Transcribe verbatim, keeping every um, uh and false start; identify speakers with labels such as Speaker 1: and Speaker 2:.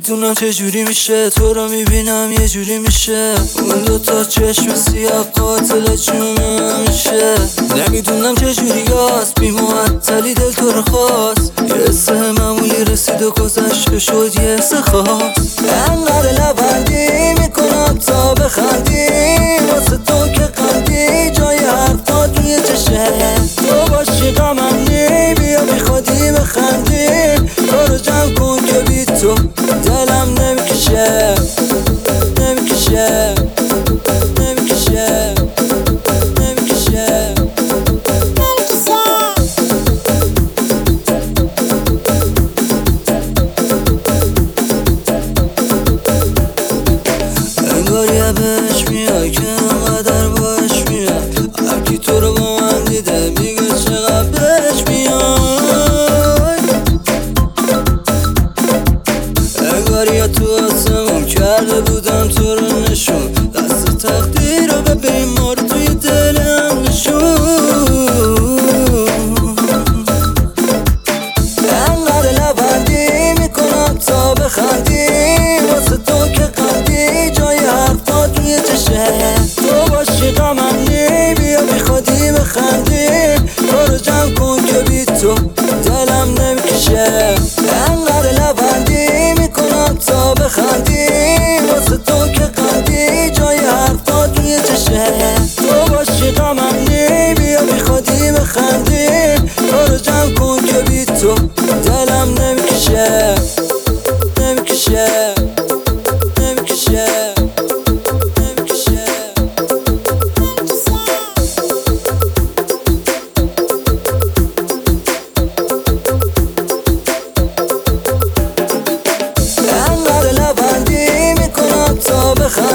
Speaker 1: نمیدونم چه جوری میشه، تو رو میبینم یه جوری میشه، اون دوتا چشم سیاه قاتل جونم میشه. نمیدونم چه جوری هست، بی معطلی دل تو رو خواست، یه حس معمولی رسید و گذشت که شد یه حس خاص. انقدر لبندی میکنم تا بخندی، واسه تو که قندی جای حرفات روی چشه. تو باشی غمنی بیا بی خودی بخندی، تو رو جمع کن که بی تو دلم نمیکشه نمیکشه نمیکشه نمیکشه. انگار یه بهش میای که انقدر باش میاد، هرکی تو رو با من دیده میگه چقدر بهش میای. انگار یا تو آسمون کرده بودم تو رو نشون، دست تقدیر رو ببین ما رو توی دلم نشون. انقدر لبندی میکنم تا بخندی، واسه تو که قندی جای حرفات روی چشه. تو باشی غمنی بیا بی خودی بخندی، تو رو جمع کن که بی تو دلم نمیکشه. انقدر لبندی میکنم تا بخندی، واسه تو که قندی جای حرفات روی چشه. تو باشی غمنی بیا بی خودی بخندی، تو رو جمع کن که بی تو دلم نمیکشه نمیکشه نمیکشه نمیکشه. انقدر لبندی میکنم تا بخندی،